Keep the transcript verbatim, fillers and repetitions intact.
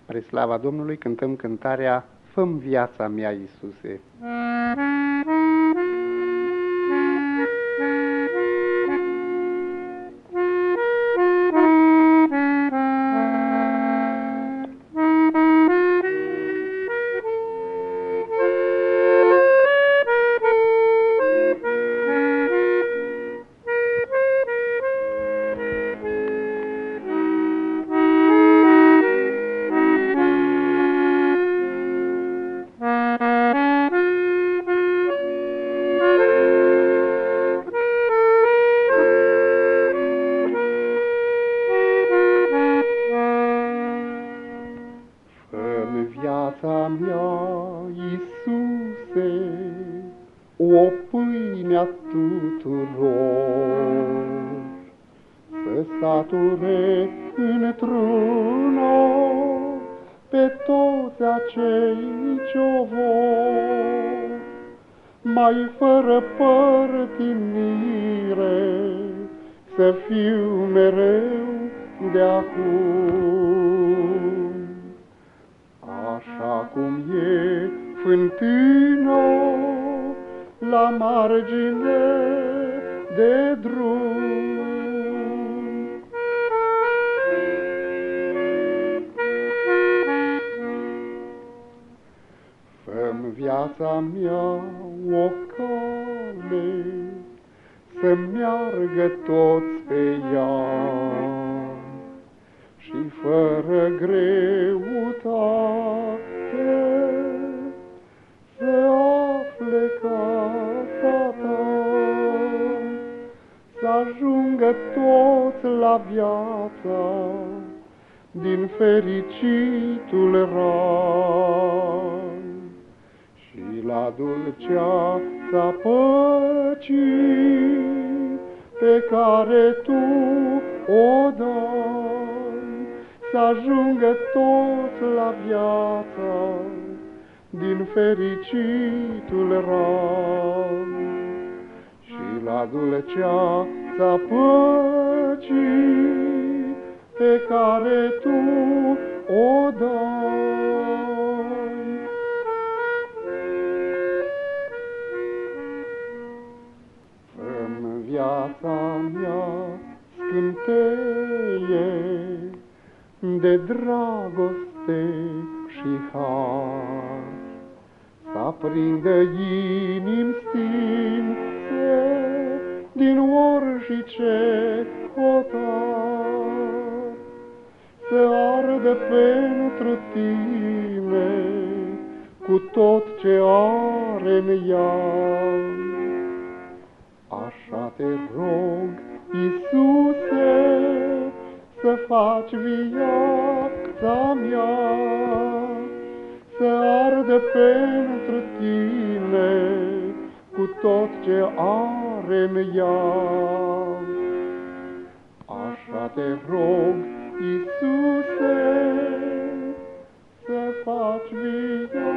Spre slava Domnului cântăm cântarea Fă-mi viața mea, Iisuse. Viața mea, Iisuse, o pâine-a tuturor, să sature într-una pe toți acei ce-o vor, mai fără părtinire, să fiu mereu de acum. Așa cum e fântâna la margine de drum, fă-mi viața mea o cale să meargă toți pe ea, și fără greutate se afle casa ta, să ajungă toți la viața din fericitul rai și la dulceața păcii pe care tu o dai, să ajungă toți la viața din fericitul rai și la dulceața păcii pe care tu o dai. Fă-mi viața mea scânteie de dragoste și har, să aprindă inimi stinse din orice hotar, să ardă pentru tine cu tot ce are în ea. Așa te rog, Iisuse, să faci viața mea, să ardă pentru tine cu tot ce are în ea. Așa te rog, Iisuse, să faci viața